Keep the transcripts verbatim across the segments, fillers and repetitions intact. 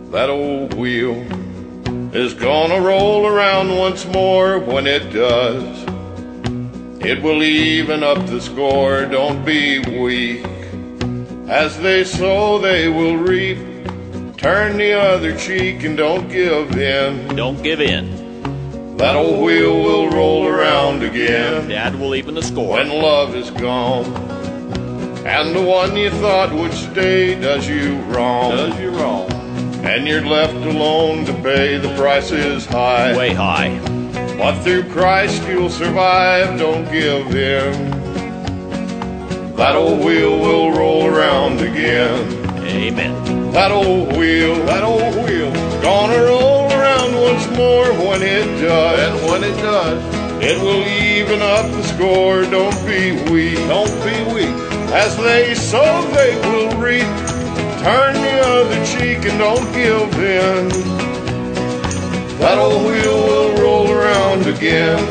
That old wheel is gonna roll around once more. When it does, it will even up the score. Don't be weak. As they sow, they will reap. Turn the other cheek and don't give in. Don't give in. That old wheel will roll around again. Dad will even the score. When love is gone, and the one you thought would stay does you wrong. Does you wrong. And you're left alone to pay. The price is high. Way high. But through Christ you'll survive. Don't give in. That old wheel will roll around again. Amen. That old wheel, that old wheel, gonna roll around once more. When it does, and when it does, it will even up the score. Don't be weak, don't be weak. As they sow, they will reap. Turn the other cheek and don't give in. That old wheel will roll around again.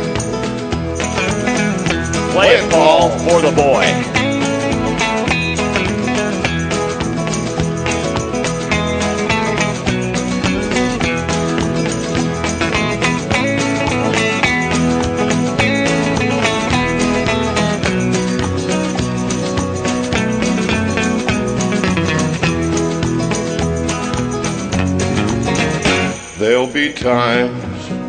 Play it, Paul, for the boy. There'll be times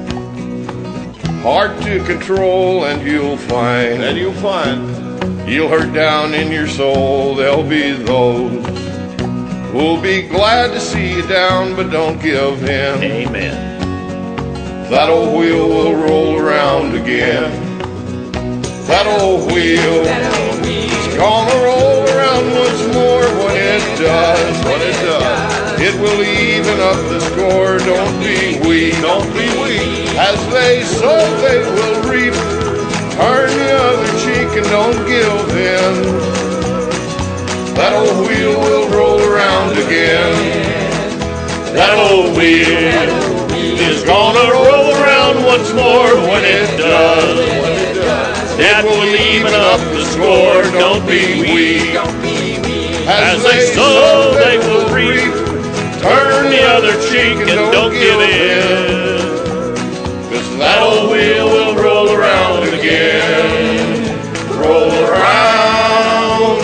hard to control, and you'll find, and you'll find, you'll hurt down in your soul. There'll be those who'll be glad to see you down, but don't give in. Amen. That old wheel will roll around again. That old wheel is gonna roll around once more. When it does, when it does, it will even up the score. Don't be weak, don't be weak. As they sow, they will reap. Turn the other cheek and don't give in. That old wheel will roll around again. That old wheel is gonna roll around once more. When it does, when it does, it will even up the score. Don't be weak. As they sow, they will reap. Turn the other cheek and don't give in. 'Cause that old wheel will roll around again. Roll around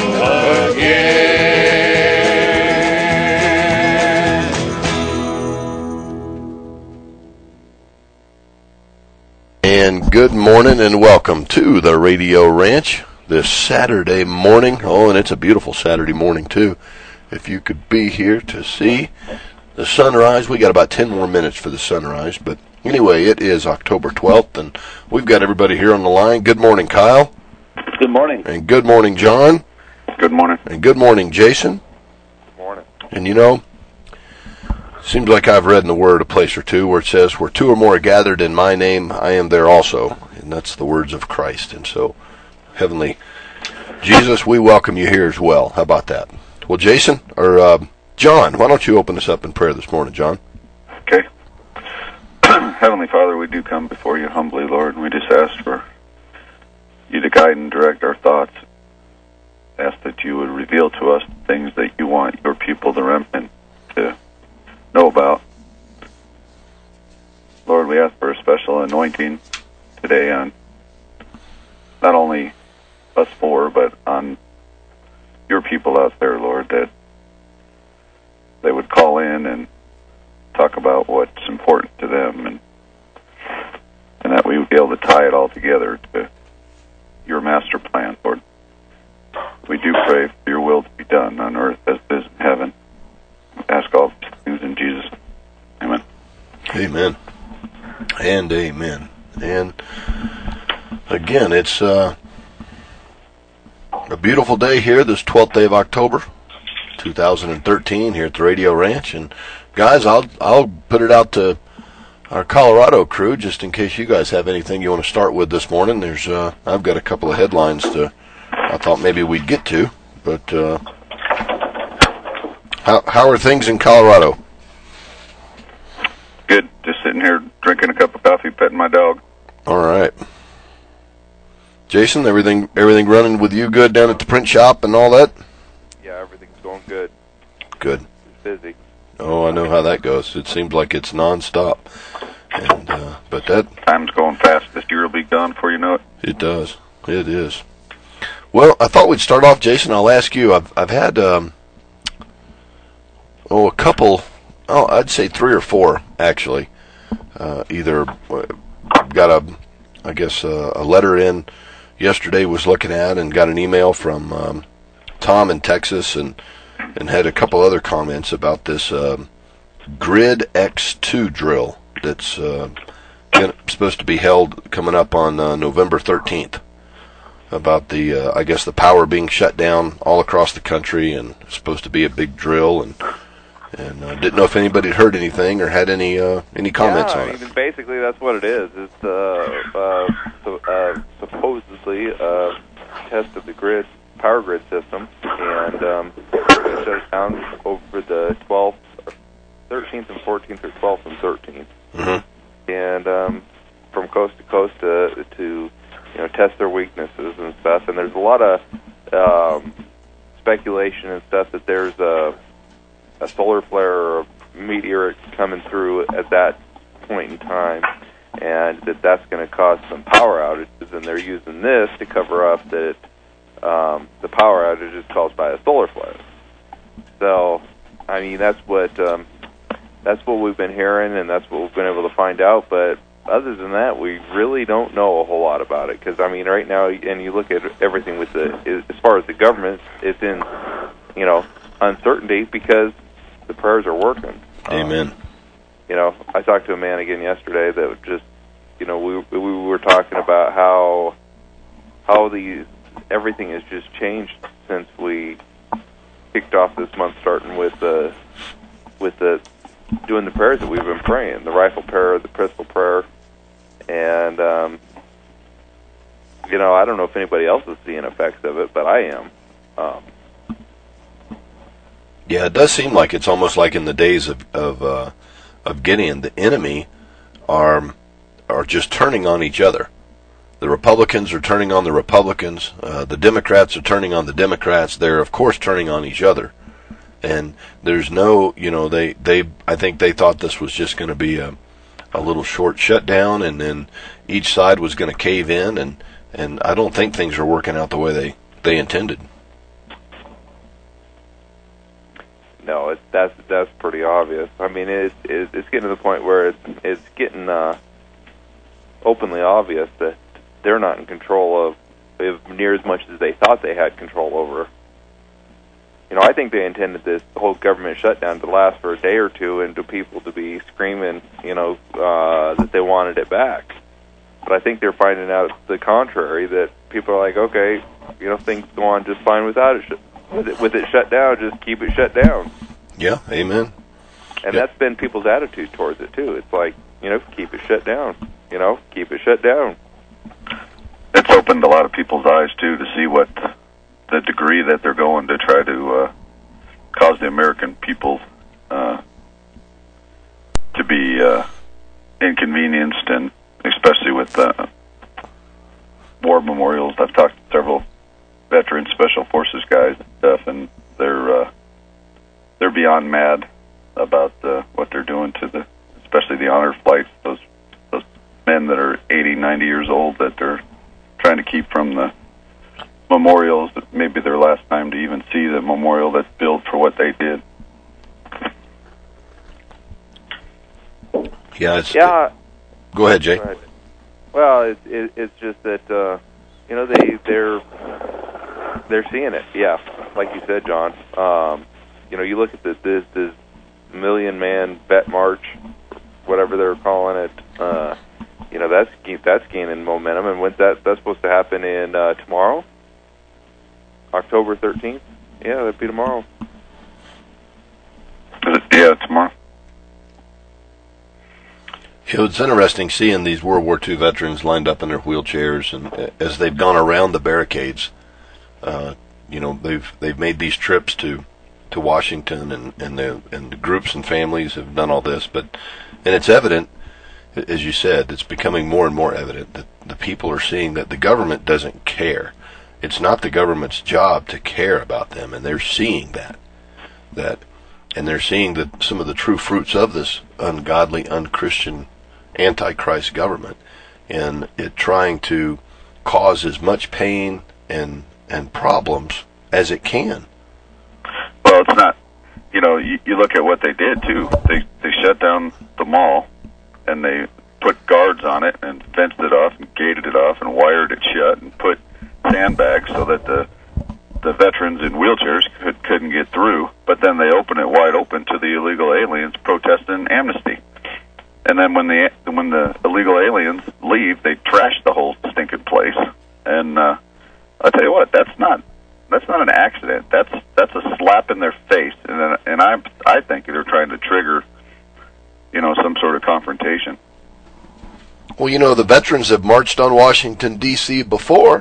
again. And good morning and welcome to the Radio Ranch this Saturday morning. Oh, and it's a beautiful Saturday morning too. If you could be here to see the sunrise. We got about ten more minutes for the sunrise, but anyway, it is October twelfth, and we've got everybody here on the line. Good morning, Kyle. Good morning. And good morning, John. Good morning. And good morning, Jason. Good morning. And you know, seems like I've read in the Word a place or two where it says, where two or more are gathered in my name, I am there also. And that's the words of Christ. And so, Heavenly Jesus, we welcome you here as well. How about that? Well, Jason, or uh, John, why don't you open us up in prayer this morning, John? Okay. Heavenly Father, we do come before you humbly, Lord, and we just ask for you to guide and direct our thoughts. Ask that you would reveal to us things that you want your people, the remnant, to know about. Lord, we ask for a special anointing today on not only us four, but on your people out there, Lord, that they would call in and talk about what's important to them, and and that we would be able to tie it all together to your master plan, Lord. We do pray for your will to be done on earth as it is in heaven. We ask all these things in Jesus' name. Amen. Amen. And amen. And again, it's uh, a beautiful day here, this twelfth day of October, two thousand thirteen, here at the Radio Ranch. And guys, I'll I'll put it out to our Colorado crew just in case you guys have anything you want to start with this morning. There's uh, I've got a couple of headlines to I thought maybe we'd get to, but uh, how how are things in Colorado? Good. Just sitting here drinking a cup of coffee, petting my dog. All right. Jason, everything everything running with you good down at the print shop and all that? Yeah, everything's going good. Good. It's busy. Oh, I know how that goes. It seems like it's nonstop. And uh, but that Time's going fast. This year will be gone before you know it. it does. It is. Well, I thought we'd start off, Jason. I'll ask you. I've I've had um, oh a couple. Oh, I'd say three or four actually. Uh, either uh, got a, I guess uh, a letter in yesterday. Was looking at and got an email from um, Tom in Texas and and had a couple other comments about this um, Grid X two drill that's uh, gonna, supposed to be held coming up on uh, November thirteenth. About the, uh, I guess the power being shut down all across the country, and it's supposed to be a big drill, and and uh, didn't know if anybody had heard anything or had any uh, any comments yeah, on I it. mean, basically, that's what it is. It's uh, uh, so, uh, supposedly a test of the grid, power grid system, and um, it shut down over the twelfth, thirteenth, and fourteenth, or twelfth and thirteenth, Mm-hmm. and um, from coast to coast to to you know, test their weaknesses and stuff. And there's a lot of um, speculation and stuff that there's a, a solar flare or a meteor coming through at that point in time, and that that's going to cause some power outages. And they're using this to cover up that um, the power outage is caused by a solar flare. So, I mean, that's what um, that's what we've been hearing, and that's what we've been able to find out. But other than that, we really don't know a whole lot about it, because, I mean, right now, and you look at everything with the, as far as the government, it's in, you know, uncertainty because the prayers are working. Amen. Um, you know, I talked to a man again yesterday that just, you know, we we were talking about how how these everything has just changed since we kicked off this month, starting with the with the doing the prayers that we've been praying, the rifle prayer, the pistol prayer. And, um, you know, I don't know if anybody else is seeing effects of it, but I am. Um, Yeah, it does seem like it's almost like in the days of of, uh, of Gideon, the enemy are are just turning on each other. The Republicans are turning on the Republicans. Uh, the Democrats are turning on the Democrats. They're, of course, turning on each other. And there's no, you know, they, they I think they thought this was just going to be a a little short shutdown, and then each side was going to cave in, and, and I don't think things are working out the way they, they intended. no, it's, that's that's pretty obvious. I mean, it's it's, it's getting to the point where it's it's getting uh, openly obvious that they're not in control of, of near as much as they thought they had control over. You know, I think they intended this whole government shutdown to last for a day or two, and to people to be screaming, you know, uh, that they wanted it back. But I think they're finding out the contrary, that people are like, okay, you know, things go on just fine without it. Sh- with it, with it shut down, just keep it shut down. Yeah, amen. And Yeah. that's been people's attitude towards it, too. It's like, you know, keep it shut down. You know, keep it shut down. It's opened a lot of people's eyes, too, to see what the degree that they're going to try to uh, cause the American people uh, to be uh, inconvenienced, and especially with uh, war memorials. I've talked to several veteran special forces guys and stuff, and they're uh, they're beyond mad about uh, what they're doing to the, especially the honor flights. Those those men that are eighty, ninety years old that they're trying to keep from the memorials, that maybe their last time to even see the memorial that's built for what they did. Yeah, it's, Yeah. Go ahead, Jay. Right. Well, it, it, it's just that uh, you know they they're they're seeing it. Yeah, like you said, John. Um, you know, you look at this this, this million man vet march, whatever they're calling it. Uh, you know, that's that's gaining momentum. And when's that? That's supposed to happen in uh, tomorrow, October thirteenth. Yeah, that'd be tomorrow. Is it, yeah, tomorrow. You know, it's interesting seeing these World War Two veterans lined up in their wheelchairs, and as they've gone around the barricades, uh, you know, they've they've made these trips to, to Washington, and and the and the groups and families have done all this, but and it's evident, as you said, it's becoming more and more evident that the people are seeing that the government doesn't care. It's not the government's job to care about them, and they're seeing that that and they're seeing the, some of the true fruits of this ungodly, unchristian, antichrist government, and it trying to cause as much pain and and problems as it can. Well, it's not. You know, you, you look at what they did too. They they shut down the mall, and they put guards on it and fenced it off and gated it off and wired it shut and put sandbags so that the the veterans in wheelchairs could, couldn't get through. But then they open it wide open to the illegal aliens protesting amnesty. And then when the when the illegal aliens leave, they trash the whole stinking place. And uh, I'll tell you what, that's not that's not an accident. That's that's a slap in their face. And and I I think they're trying to trigger, you know, some sort of confrontation. Well, you know, the veterans have marched on Washington, D C before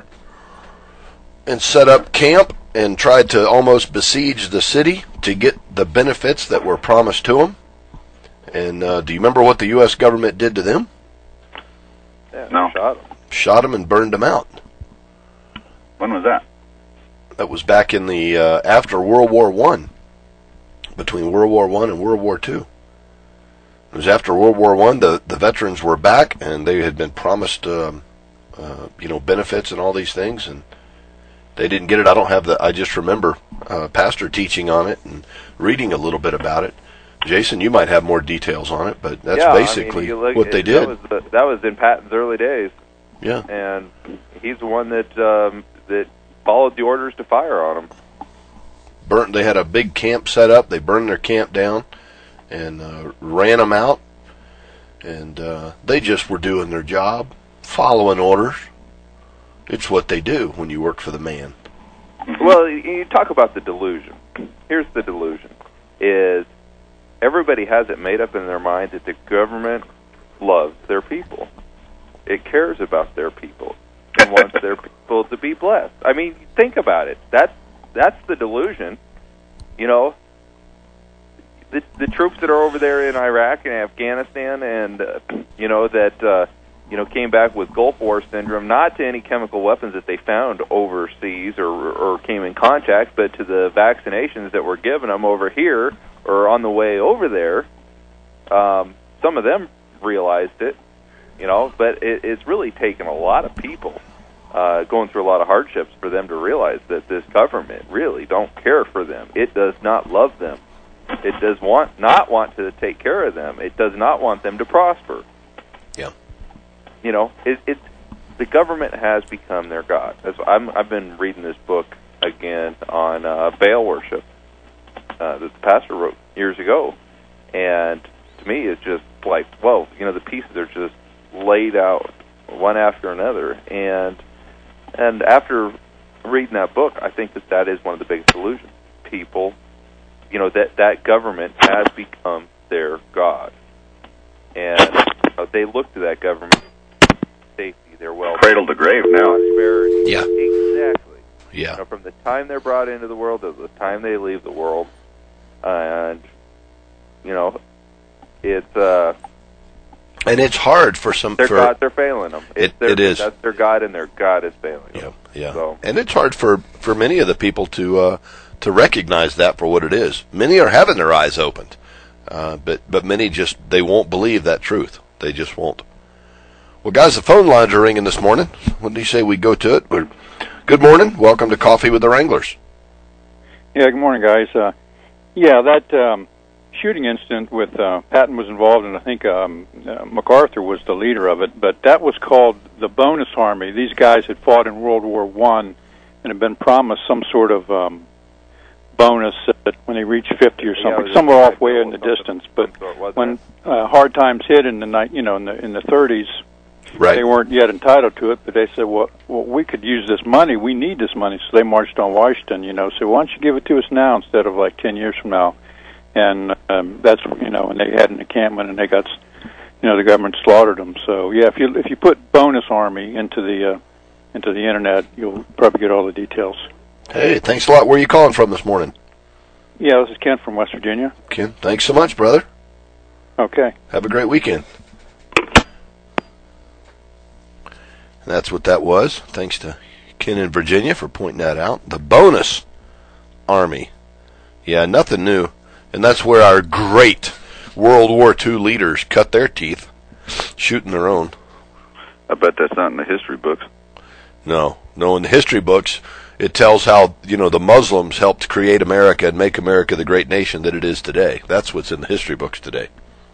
and set up camp and tried to almost besiege the city to get the benefits that were promised to them. And uh, do you remember what the U S government did to them? Yeah, no. Shot them. Shot them and burned them out. When was that? That was back in the uh, after World War One, between World War One and World War Two. It was after World War One. The the veterans were back, and they had been promised, um, uh, you know, benefits and all these things, and they didn't get it. I don't have the. I just remember uh, pastor teaching on it and reading a little bit about it. Jason, you might have more details on it, but that's yeah, basically I mean, look, what they it, did. That was, the, that was in Patton's early days. Yeah, and he's the one that um, that followed the orders to fire on them. Burnt. They had a big camp set up. They burned their camp down and uh, ran them out, and uh, they just were doing their job, following orders. It's what they do when you work for the man. Well, you talk about the delusion. Here's the delusion: is everybody has it made up in their mind that the government loves their people. It cares about their people and wants their people to be blessed. I mean, think about it. That's that's the delusion. You know, the the troops that are over there in Iraq and Afghanistan, and uh, you know that uh, you know came back with Gulf War syndrome, not to any chemical weapons that they found overseas or or came in contact, but to the vaccinations that were given them over here or on the way over there. Um, some of them realized it. You know, but it, it's really taken a lot of people uh, going through a lot of hardships for them to realize that this government really don't care for them. It does not love them. It does want not want to take care of them. It does not want them to prosper. Yeah. You know, it, it's the government has become their god. As I'm, I've been reading this book again on uh, Baal worship uh, that the pastor wrote years ago, and to me, it's just like, whoa, you know, the pieces are just laid out one after another, and and after reading that book, I think that that is one of the biggest delusions. People, you know, that that government has become their god, and you know, they look to that government for safety, their well, cradle to grave now. Prosperity. Yeah, exactly. Yeah, you know, from the time they're brought into the world to the time they leave the world, and you know, it's uh. and it's hard for some. Their for, gods are failing them. It's it, their, it is. That's their god, and their god is failing them. Yeah, yeah. So. And it's hard for, for many of the people to uh, to recognize that for what it is. Many are having their eyes opened, uh, but but many just they won't believe that truth. They just won't. Well, guys, the phone lines are ringing this morning. When do you say we go to it? We're, good morning. Welcome to Coffee with the Wranglers. Yeah. Good morning, guys. Uh, yeah, that. Um, shooting incident with uh, Patton was involved, and I think um, uh, MacArthur was the leader of it. But that was called the Bonus Army. These guys had fought in World War One and had been promised some sort of um, bonus that when they reached fifty or something, yeah, somewhere off way in the distance. But when uh, hard times hit in the night, you know, in the in the thirties, right. They weren't yet entitled to it. But they said, "Well, well, we could use this money. We need this money." So they marched on Washington. You know, so why don't you give it to us now instead of like ten years from now? And um, that's, you know, and they had an encampment, and they got, you know, the government slaughtered them. So yeah, if you if you put Bonus Army into the uh, into the internet, you'll probably get all the details. Hey, thanks a lot. Where are you calling from this morning? Yeah, this is Ken from West Virginia. Ken, thanks so much, brother. Okay. Have a great weekend. And that's what that was. Thanks to Ken in Virginia for pointing that out. The Bonus Army. Yeah, nothing new. And that's where our great World War Two leaders cut their teeth, shooting their own. I bet that's not in the history books. No, no. In the history books, it tells how, you know, the Muslims helped create America and make America the great nation that it is today. That's what's in the history books today.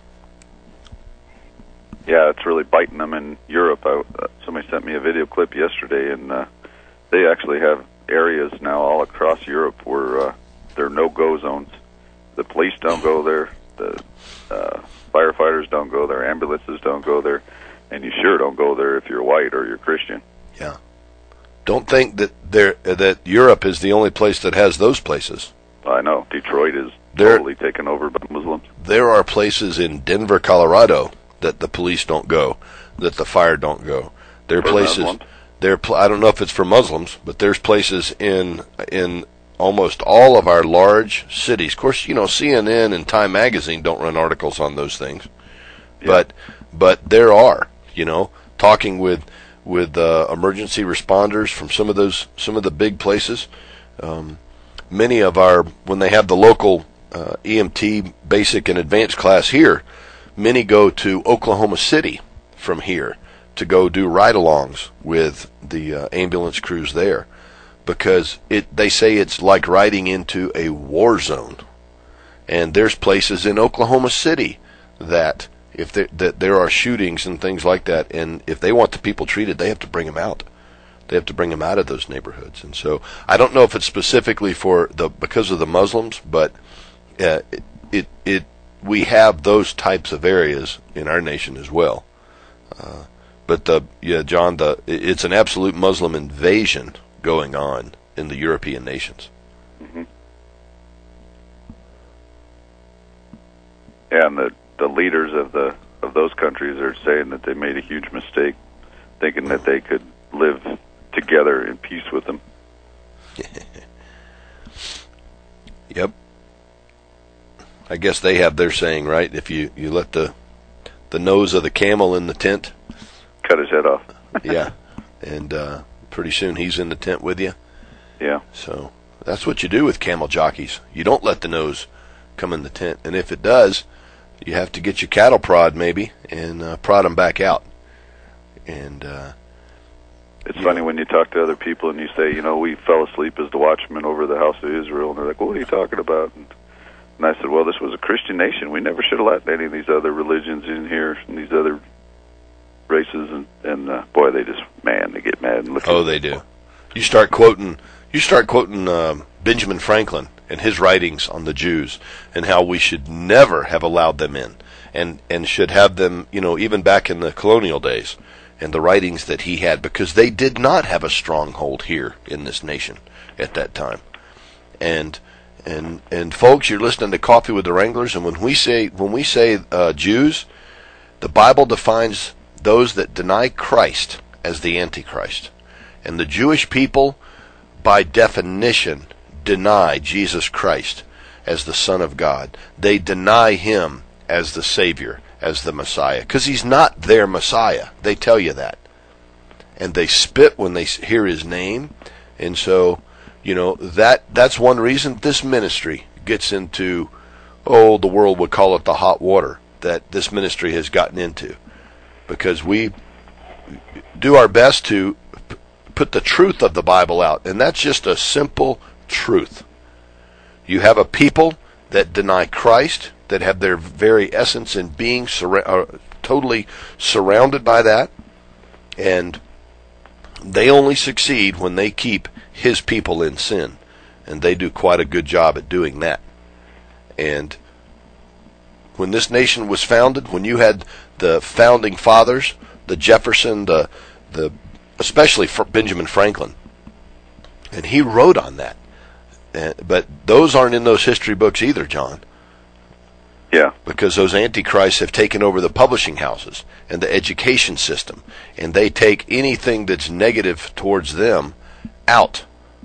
Yeah, it's really biting them in Europe. I, uh, somebody sent me a video clip yesterday, and uh, they actually have areas now all across Europe where uh, there are no-go zones. The police don't go there. The uh, firefighters don't go there. Ambulances don't go there. And you sure don't go there if you're white or you're Christian. Yeah. Don't think that there that Europe is the only place that has those places. I know. Detroit is there, totally taken over by Muslims. There are places in Denver, Colorado that the police don't go, that the fire don't go. There are For places. Muslims? There, I don't know if it's for Muslims, but there's places in in almost all of our large cities. Of course, you know, C N N and Time Magazine don't run articles on those things, Yeah. but but there are. You know, talking with with uh, emergency responders from some of those some of the big places. Um, many of our when they have the local uh, E M T basic and advanced class here, many go to Oklahoma City from here to go do ride-alongs with the uh, ambulance crews there, because it they say it's like riding into a war zone. And there's places in Oklahoma City that if there, that there are shootings and things like that, and if they want the people treated, they have to bring them out. They have to bring them out of those neighborhoods. And so I don't know if it's specifically for the because of the Muslims, but uh, it, it it we have those types of areas in our nation as well. Uh, but the yeah, John, the it's an absolute Muslim invasion going on in the European nations. Mm-hmm. Yeah, and the the leaders of the of those countries are saying that they made a huge mistake, thinking that they could live together in peace with them. Yep. I guess they have their saying, right? If you, you let the the nose of the camel in the tent, cut his head off. yeah, and uh, pretty soon he's in the tent with you. Yeah. So that's what you do with camel jockeys. You don't let the nose come in the tent, and if it does, you have to get your cattle prod maybe and uh, prod them back out. And uh, it's funny know. when you talk to other people and you say, you know, we fell asleep as the watchmen over the house of Israel, and they're like, what are you talking about? And, and I said, well, this was a Christian nation. We never should have let any of these other religions in here and these other races, and, and uh, boy, they just, man, they get mad and look. Oh, they do. You start quoting, you start quoting um, Benjamin Franklin and his writings on the Jews and how we should never have allowed them in, and and should have them, you know, even back in the colonial days, and the writings that he had, because they did not have a stronghold here in this nation at that time. And and and folks, you're listening to Coffee with the Wranglers, and when we say when we say uh, Jews, the Bible defines those that deny Christ as the Antichrist, and the Jewish people, by definition, deny Jesus Christ as the Son of God. They deny him as the Savior, as the Messiah, because he's not their Messiah. They tell you that. And they spit when they hear his name. And so, you know, that that's one reason this ministry gets into, oh, the world would call it the hot water that this ministry has gotten into. Because we do our best to p- put the truth of the Bible out. And that's just a simple truth. You have a people that deny Christ, that have their very essence and being sur- uh, totally surrounded by that, and they only succeed when they keep his people in sin, and they do quite a good job at doing that. And when this nation was founded, when you had the founding fathers, the Jefferson, the the especially for Benjamin Franklin, and he wrote on that. Uh, but those aren't in those history books either, John. Yeah. Because those antichrists have taken over the publishing houses and the education system, and they take anything that's negative towards them out.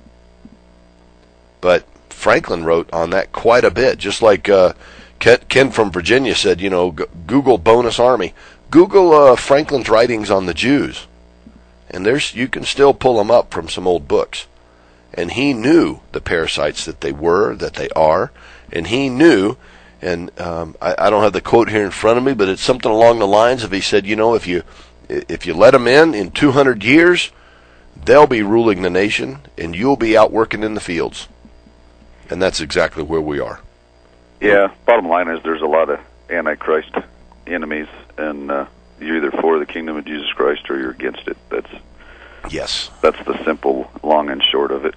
But Franklin wrote on that quite a bit, just like uh, Ken, Ken from Virginia said, you know, g- Google Bonus Army. Google uh, Franklin's writings on the Jews, and there's you can still pull them up from some old books. And he knew the parasites that they were, that they are, and he knew, and um, I, I don't have the quote here in front of me, but it's something along the lines of, he said, you know, if you if you let them in in two hundred years, they'll be ruling the nation, and you'll be out working in the fields. And that's exactly where we are. Yeah, bottom line is there's a lot of Antichrist enemies, and uh, you're either for the kingdom of Jesus Christ or you're against it. That's yes. That's the simple, long and short of it.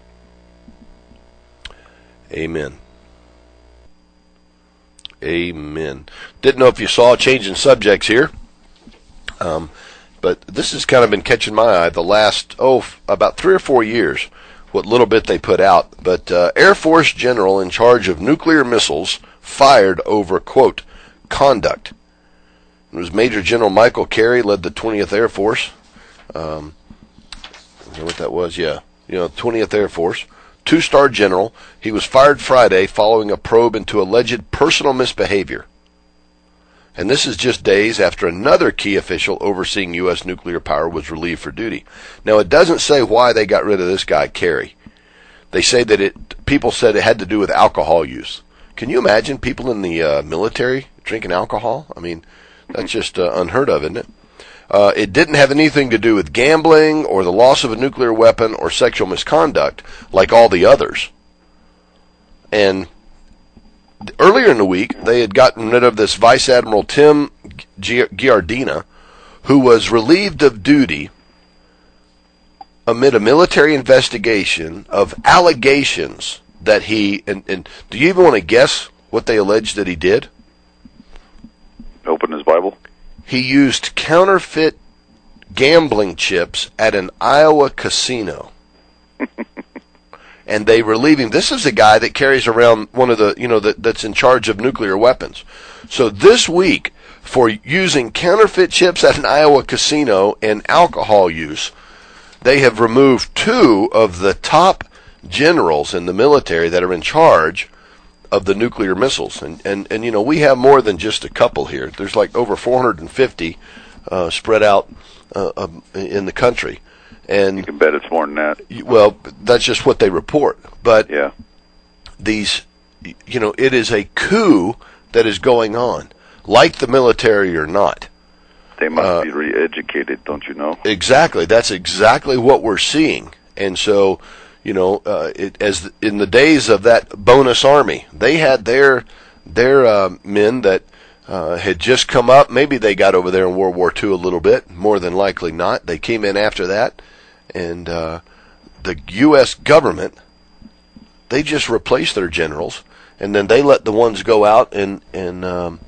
Amen. Amen. Didn't know if you saw changing subjects here, um, but this has kind of been catching my eye the last, oh, about three or four years, what little bit they put out. But uh, Air Force general in charge of nuclear missiles fired over, quote, conduct. It was Major General Michael Carey, led the twentieth Air Force. Um, I don't know what that was, yeah. You know, twentieth Air Force. Two-star general. He was fired Friday following a probe into alleged personal misbehavior. And this is just days after another key official overseeing U S nuclear power was relieved for duty. Now, it doesn't say why they got rid of this guy, Carey. They say that it, people said it had to do with alcohol use. Can you imagine people in the uh, military drinking alcohol? I mean, that's just uh, unheard of, isn't it? Uh, it didn't have anything to do with gambling or the loss of a nuclear weapon or sexual misconduct like all the others. And earlier in the week, they had gotten rid of this Vice Admiral Tim Giardina, who was relieved of duty amid a military investigation of allegations that he, and, and do you even want to guess what they alleged that he did? Open his Bible. He used counterfeit gambling chips at an Iowa casino. And they relieve him. This is a guy that carries around one of the, you know, that, that's in charge of nuclear weapons. So this week, for using counterfeit chips at an Iowa casino and alcohol use, they have removed two of the top generals in the military that are in charge of the nuclear missiles. And, and, and you know, we have more than just a couple here. There's like over four hundred fifty uh, spread out uh, um, in the country. And you can bet it's more than that. Well, that's just what they report. But yeah. these, you know, it is a coup that is going on, like the military or not. They must uh, be re-educated, don't you know? Exactly. That's exactly what we're seeing. And so, you know, uh, it, as in the days of that bonus army, they had their their uh, men that uh, had just come up. Maybe they got over there in World War Two a little bit. More than likely not. They came in after that, and uh, the U S government, they just replaced their generals, and then they let the ones go out and and um,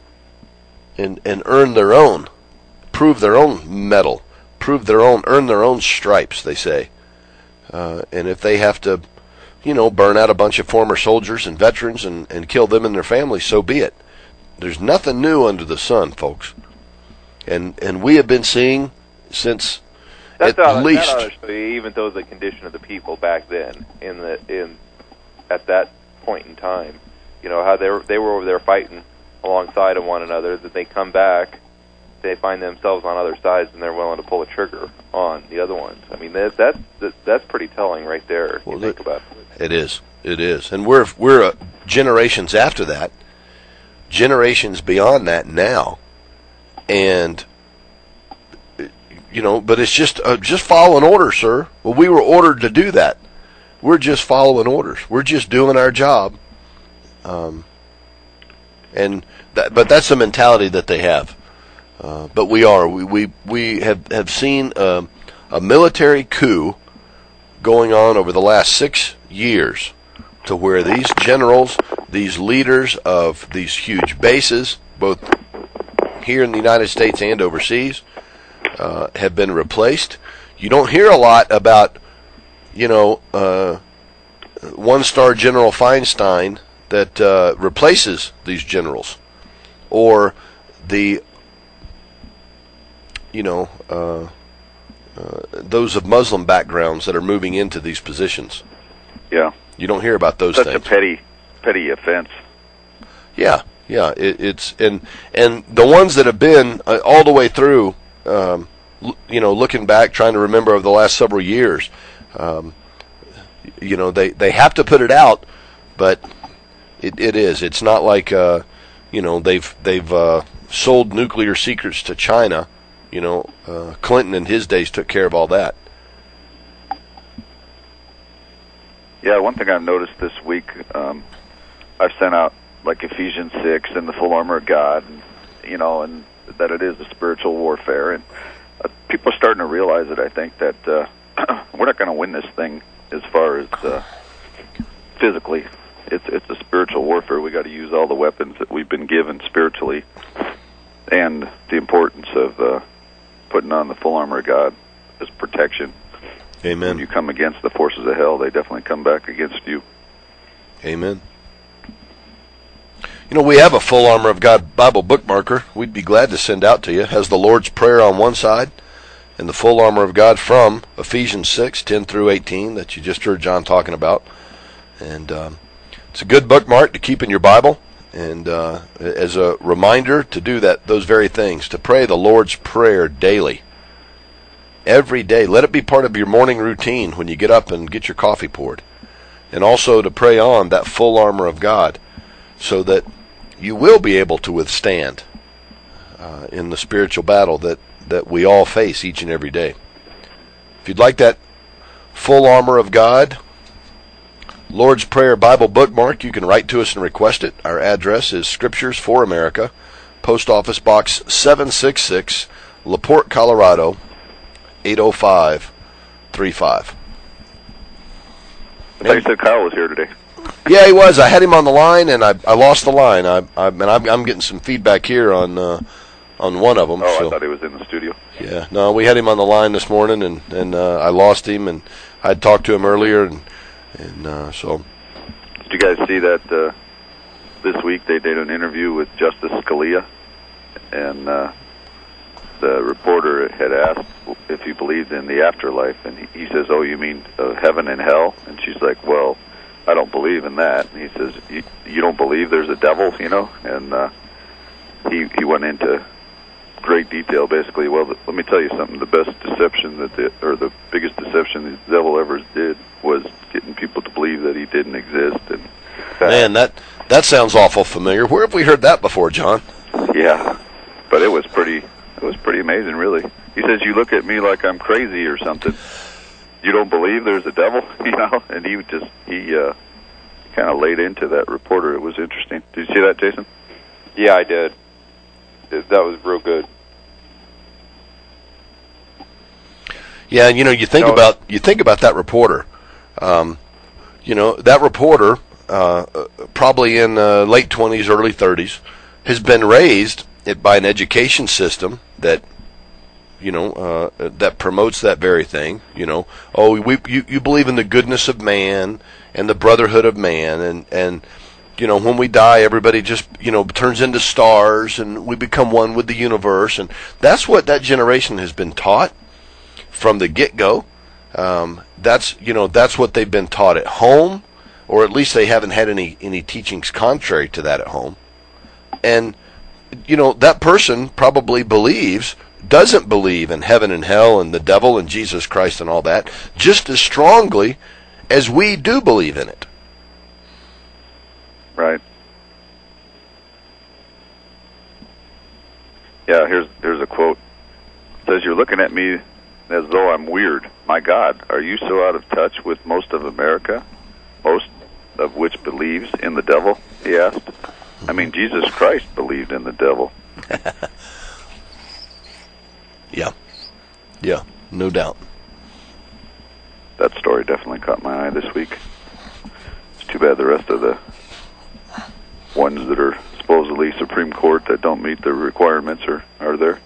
and and earn their own, prove their own medal, prove their own, earn their own stripes. They say. Uh, and if they have to, you know, burn out a bunch of former soldiers and veterans and, and kill them and their families, so be it. There's nothing new under the sun, folks. And and we have been seeing since That's at not, least that honestly, even though the condition of the people back then, in the in at that point in time, you know how they were they were over there fighting alongside of one another. That they come back, they find themselves on other sides, and they're willing to pull a trigger on the other ones. I mean, that, that's that, that's pretty telling right there. If well, you think it, about it. It is. It is, and we're we're uh, generations after that, generations beyond that now, and you know. But it's just uh, just following orders, sir. Well, we were ordered to do that. We're just following orders. We're just doing our job. Um, and that, but that's the mentality that they have. Uh, but we are. We we, we have, have seen uh, a military coup going on over the last six years to where these generals, these leaders of these huge bases, both here in the United States and overseas, uh, have been replaced. You don't hear a lot about, you know, uh, one-star General Feinstein that uh, replaces these generals, or the you know, uh, uh, those of Muslim backgrounds that are moving into these positions. Yeah. You don't hear about those Such things. Such a petty, petty offense. Yeah, yeah. It, it's and and the ones that have been uh, all the way through, um, l- you know, looking back, trying to remember over the last several years, um, you know, they they have to put it out, but It it is. It's not like uh, you know they've they've uh, sold nuclear secrets to China. You know, uh, Clinton in his days took care of all that. Yeah, one thing I've noticed this week, um, I've sent out like Ephesians six and the full armor of God, and, you know, and that it is a spiritual warfare, and uh, people are starting to realize it. I think that uh, we're not going to win this thing as far as uh, physically. It's it's a spiritual warfare. We got to use all the weapons that we've been given spiritually, and the importance of uh, putting on the full armor of God as protection. Amen. When you come against the forces of hell, they definitely come back against you. Amen. You know, we have a full armor of God Bible bookmarker. We'd be glad to send out to you. It has the Lord's Prayer on one side and the full armor of God from Ephesians six, ten through eighteen that you just heard John talking about. And um, it's a good bookmark to keep in your Bible, and uh, as a reminder to do that, those very things, to pray the Lord's Prayer daily. Every day. Let it be part of your morning routine when you get up and get your coffee poured. And also to pray on that full armor of God so that you will be able to withstand uh, in the spiritual battle that, that we all face each and every day. If you'd like that full armor of God Lord's Prayer Bible bookmark, you can write to us and request it. Our address is Scriptures for America, Post Office Box seven six six, LaPorte, Colorado, eight oh five three five. I thought you said Kyle was here today. Yeah, he was. I had him on the line, and I I lost the line. I, I and I'm, I'm getting some feedback here on uh, on one of them. Oh, so. I thought he was in the studio. Yeah, no, we had him on the line this morning, and and uh, I lost him, and I'd talked to him earlier, and and uh, so. Did you guys see that uh, this week they did an interview with Justice Scalia, and uh, the reporter had asked if he believed in the afterlife, and he, he says, "Oh, you mean uh, heaven and hell?" And she's like, "Well, I don't believe in that." And he says, "You, you don't believe there's a devil, you know?" And uh, he he went into great detail, basically. Well, th- let me tell you something. The best deception that the or the biggest deception the devil ever did was getting people to believe that he didn't exist. And uh, man, that that sounds awful familiar. Where have we heard that before, John? Yeah, but it was pretty. It was pretty amazing, really. He says, "You look at me like I'm crazy or something. You don't believe there's a devil, you know?" And he just he uh, kind of laid into that reporter. It was interesting. Did you see that, Jason? Yeah, I did. It, that was real good. Yeah, and you know, you think No, about you think about that reporter. Um, you know, that reporter, uh, probably in uh, late twenties, early thirties, has been raised it, by an education system that, you know, uh, that promotes that very thing. You know, oh, we you, you believe in the goodness of man and the brotherhood of man, and and you know, when we die, everybody just, you know, turns into stars, and we become one with the universe, and that's what that generation has been taught from the get-go. Um, that's, you know, that's what they've been taught at home, or at least they haven't had any, any teachings contrary to that at home. And, you know, that person probably believes, doesn't believe in heaven and hell and the devil and Jesus Christ and all that, just as strongly as we do believe in it. Right. Yeah, here's here's a quote. It says, "You're looking at me as though I'm weird. My God, are you so out of touch with most of America, most of which believes in the devil?" He asked. I mean, Jesus Christ believed in the devil. Yeah. Yeah, no doubt. That story definitely caught my eye this week. It's too bad the rest of the ones that are supposedly Supreme Court that don't meet the requirements are, are there.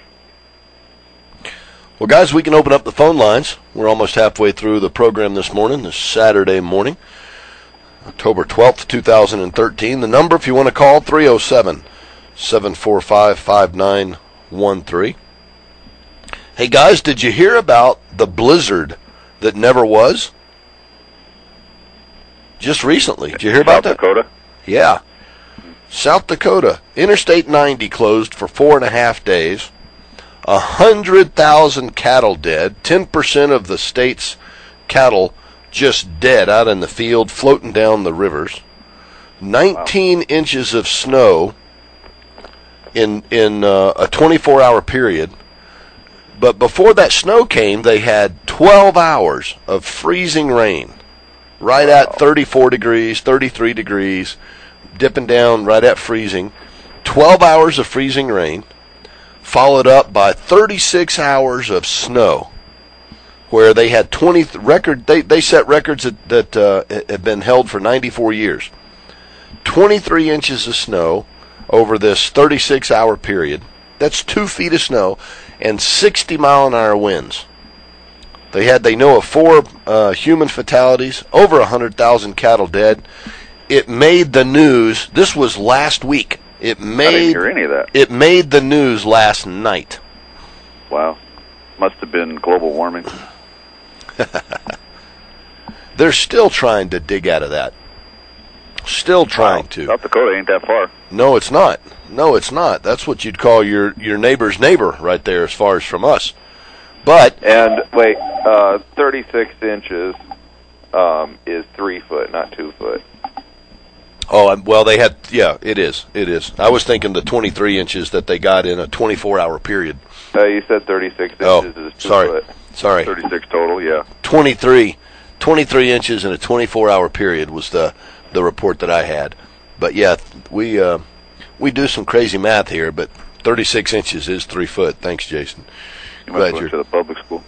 Well, guys, we can open up the phone lines. We're almost halfway through the program this morning, this Saturday morning, October twelfth, two thousand thirteen. The number, if you want to call, three oh seven, seven four five, five nine one three. Hey, guys, did you hear about the blizzard that never was? Just recently. Did you hear about South that? Dakota? Yeah. South Dakota. Interstate ninety closed for four and a half days. A hundred thousand cattle dead. Ten percent of the state's cattle just dead out in the field, floating down the rivers. nineteen wow. inches of snow in in uh, a twenty-four hour period. But before that snow came, they had twelve hours of freezing rain, right wow. at thirty-four degrees, thirty-three degrees, dipping down right at freezing. twelve hours of freezing rain, followed up by thirty-six hours of snow, where they had twenty record. They they set records that that uh, have been held for ninety-four years. twenty-three inches of snow over this thirty-six hour period. That's two feet of snow and sixty mile an hour winds. They had they know of four uh, human fatalities, over a hundred thousand cattle dead. It made the news. This was last week. It made I didn't hear any of that. It made the news last night. Wow, must have been global warming. They're still trying to dig out of that. Still trying wow. to. South Dakota ain't that far. No, it's not. No, it's not. That's what you'd call your, your neighbor's neighbor right there as far as from us. But And, wait, uh, thirty-six inches um, is three foot, not two foot. Oh, well, they had, yeah, it is. It is. I was thinking the twenty-three inches that they got in a twenty-four hour period. Uh, you said thirty-six oh, inches is two sorry. foot. Sorry. thirty-six total, yeah. twenty-three, twenty-three inches in a twenty-four hour period was the, the report that I had. But, yeah, we uh, we do some crazy math here, but thirty-six inches is three foot. Thanks, Jason. You must went to the public school.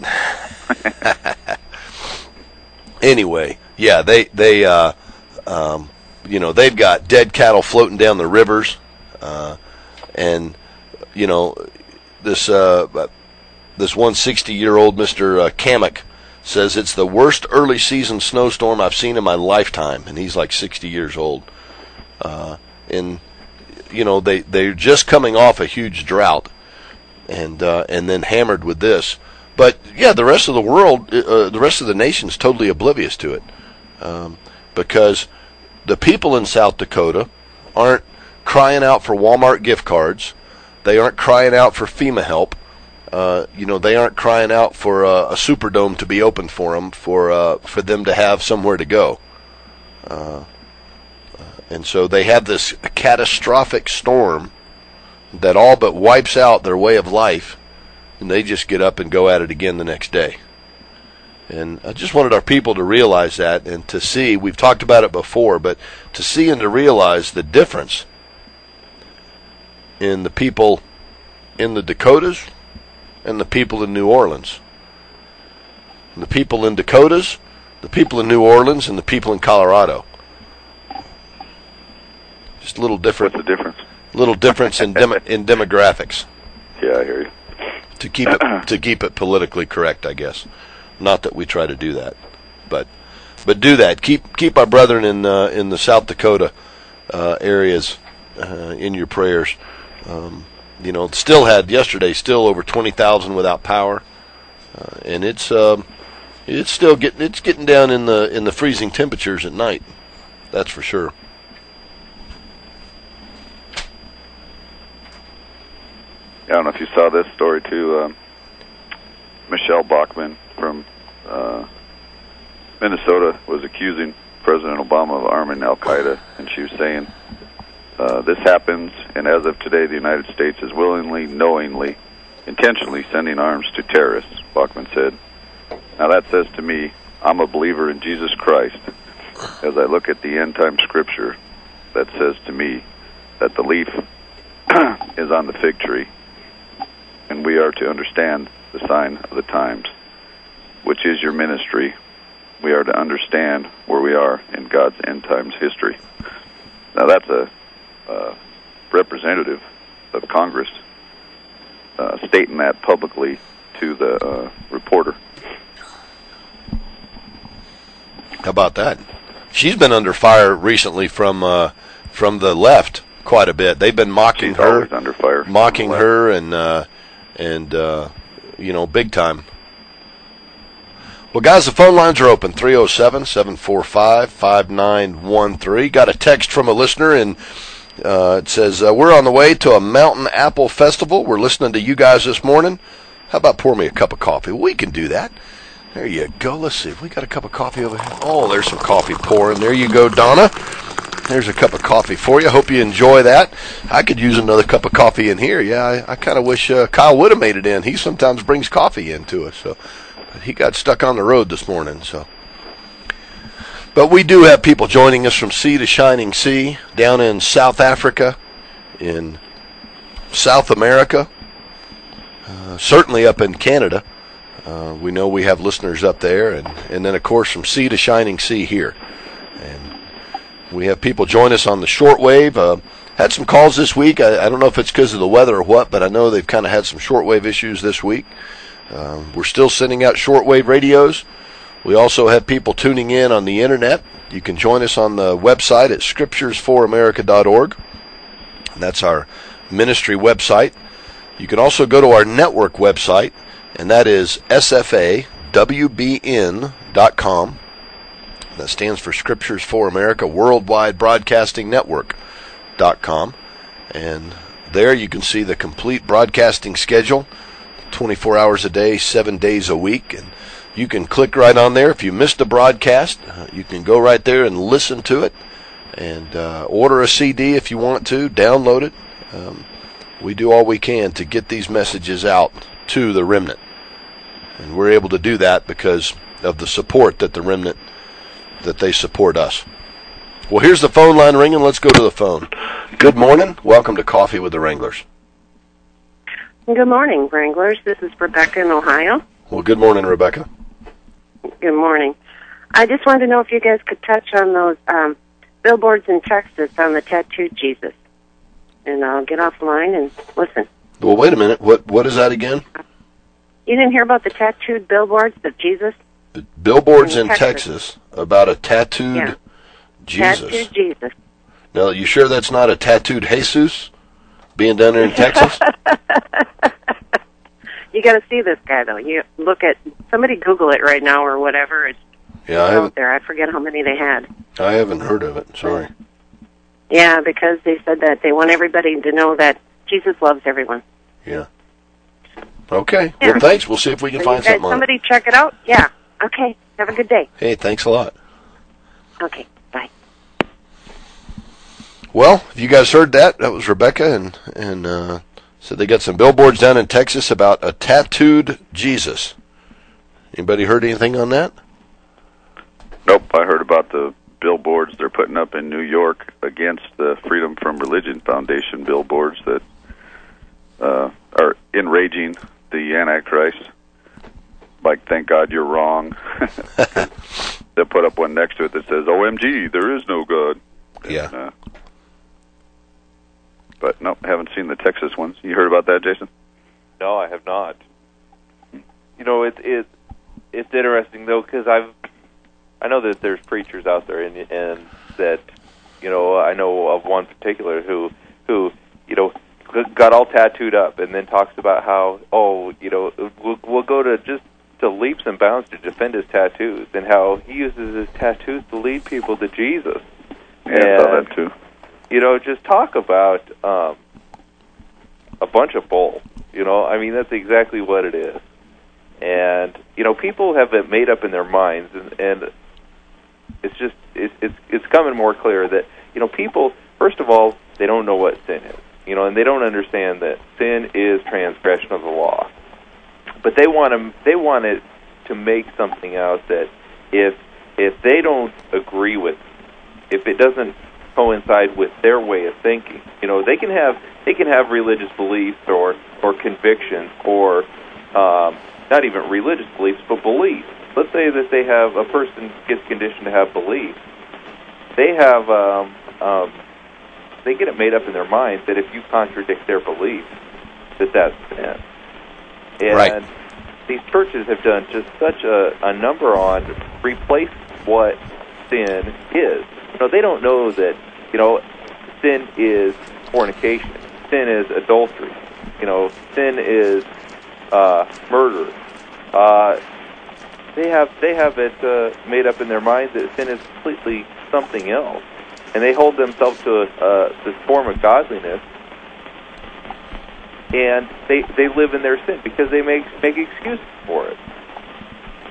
Anyway, yeah, they, they uh, um, you know, they've got dead cattle floating down the rivers, uh, and, you know, this uh, this one sixty-year-old Mister Uh, Kamek says it's the worst early season snowstorm I've seen in my lifetime, and he's like sixty years old. Uh, and, you know, they, they're just coming off a huge drought, and uh, and then hammered with this. But, yeah, the rest of the world, uh, the rest of the nation's totally oblivious to it, um, because the people in South Dakota aren't crying out for Walmart gift cards. They aren't crying out for FEMA help. Uh, you know, they aren't crying out for uh, a Superdome to be opened for them, for uh, for them to have somewhere to go. Uh, and so they have this catastrophic storm that all but wipes out their way of life, and they just get up and go at it again the next day. And I just wanted our people to realize that and to see, we've talked about it before, but to see and to realize the difference in the people in the Dakotas and the people in New Orleans. And the people in Dakotas, the people in New Orleans, and the people in Colorado. Just a little different. What's the difference? Little difference in dem- in demographics. Yeah, I hear you. To keep it to keep it politically correct, I guess. Not that we try to do that, but but do that. Keep keep our brethren in uh, in the South Dakota uh, areas uh, in your prayers. Um, you know, still had yesterday still over twenty thousand without power, uh, and it's um, it's still getting it's getting down in the in the freezing temperatures at night. That's for sure. I don't know if you saw this story too. Um, Michelle Bachmann from uh, Minnesota was accusing President Obama of arming Al Qaeda, and she was saying, uh, "This happens, and as of today, the United States is willingly, knowingly, intentionally sending arms to terrorists." Bachmann said. Now that says to me, I'm a believer in Jesus Christ. As I look at the end time scripture, that says to me that the leaf is on the fig tree. And we are to understand the sign of the times, which is your ministry. We are to understand where we are in God's end times history. Now that's a uh, representative of Congress uh, stating that publicly to the uh, reporter. How about that? She's been under fire recently from uh, from the left quite a bit. They've been mocking She's her, always under fire. mocking her, and uh, and uh, you know, big time. Well, guys, the phone lines are open, three oh seven, seven four five, five nine one three. Got a text from a listener, and uh, it says, uh, we're on the way to a Mountain Apple Festival. We're listening to you guys this morning. How about pour me a cup of coffee? We can do that. There you go. Let's see if we got a cup of coffee over here. Oh, there's some coffee pouring. There you go, Donna. There's a cup of coffee for you. Hope you enjoy that. I could use another cup of coffee in here. Yeah, I, I kind of wish uh, Kyle would have made it in. He sometimes brings coffee in to us. So but he got stuck on the road this morning. So, but we do have people joining us from sea to shining sea down in South Africa, in South America, uh, certainly up in Canada. Uh, we know we have listeners up there, and, and then, of course, from sea to shining sea here. And we have people join us on the shortwave. Uh, had some calls this week. I, I don't know if it's because of the weather or what, but I know they've kind of had some shortwave issues this week. Uh, we're still sending out shortwave radios. We also have people tuning in on the Internet. You can join us on the website at scriptures for america dot org. That's our ministry website. You can also go to our network website, and that is S F A W B N dot com. That stands for Scriptures for America Worldwide Broadcasting Network dot com. And there you can see the complete broadcasting schedule, twenty-four hours a day, seven days a week. And you can click right on there. If you missed a broadcast, uh, you can go right there and listen to it, and uh, order a C D if you want to, download it. Um, we do all we can to get these messages out to the remnant. And we're able to do that because of the support that the remnant, that they support us. Well, here's the phone line ringing. Let's go to the phone. Good morning. Welcome to Coffee with the Wranglers. Good morning, Wranglers. This is Rebecca in Ohio. Well, good morning, Rebecca. Good morning. I just wanted to know if you guys could touch on those um, billboards in Texas on the tattooed Jesus. And I'll get off the line and listen. Well, wait a minute. What What is that again? You didn't hear about the tattooed billboards of Jesus? Billboards in, in Texas. Texas about a tattooed yeah. Jesus. Tattooed Jesus. Now, you sure that's not a tattooed Jesus being done there in Texas? You got to see this guy, though. You look at, somebody Google it right now or whatever. It's yeah, I out there. I forget how many they had. I haven't heard of it. Sorry. Yeah, because they said that they want everybody to know that Jesus loves everyone. Yeah. Okay. Yeah. Well, thanks. We'll see if we can so find you guys, something on somebody it. check it out? Yeah. Okay. Have a good day. Hey, thanks a lot. Okay. Bye. Well, if you guys heard that, that was Rebecca, and, and uh, said they got some billboards down in Texas about a tattooed Jesus. Anybody heard anything on that? Nope, I heard about the billboards they're putting up in New York against the Freedom from Religion Foundation billboards that uh, are enraging the Antichrist. Like, thank God you're wrong. They put up one next to it that says, O M G, there is no God. Yeah. And, uh, but, no, haven't seen the Texas ones. You heard about that, Jason? No, I have not. You know, it, it, it's interesting, though, because I've I know that there's preachers out there, and, and that, you know, I know of one particular who, who, you know, got all tattooed up, and then talks about how, oh, you know, we'll, we'll go to just to leaps and bounds to defend his tattoos, and how he uses his tattoos to lead people to Jesus. Yeah, and, I saw that too. You know, just talk about um, a bunch of bull. You know, I mean, that's exactly what it is. And, you know, people have it made up in their minds, and, and it's just, it, it's it's coming more clear that, you know, people, first of all, they don't know what sin is. You know, and they don't understand that sin is transgression of the law. But they want to, they want it to make something out that if if they don't agree with, if it doesn't coincide with their way of thinking, you know, they can have they can have religious beliefs or or convictions or um, not even religious beliefs, but beliefs. Let's say that they have a person gets conditioned to have beliefs. They have um, um, they get it made up in their mind that if you contradict their beliefs, that that's sin. And right. These churches have done just such a, a number on replace what sin is. You know, they don't know that, you know, sin is fornication. Sin is adultery. You know, sin is uh, murder. Uh, they have they have it uh, made up in their minds that sin is completely something else, and they hold themselves to a, uh, this form of godliness. And they they live in their sin because they make make excuses for it.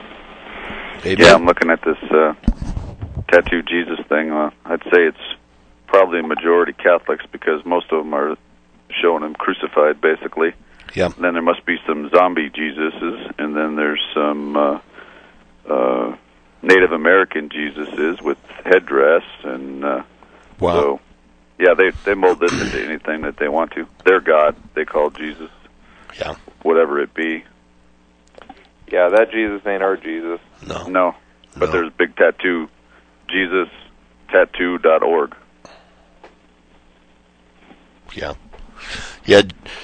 Amen. Yeah, I'm looking at this uh, tattoo Jesus thing. Uh, I'd say it's probably majority Catholics because most of them are showing him crucified, basically. Yeah. And then there must be some zombie Jesuses, and then there's some uh, uh, Native American Jesuses with headdress, and uh, Wow. so yeah, they they mold this into anything that they want to. Their God, they call Jesus. Yeah. Whatever it be. Yeah, that Jesus ain't our Jesus. No. No, but No. there's a big tattoo, Jesus Tattoo dot org. Yeah. Yeah.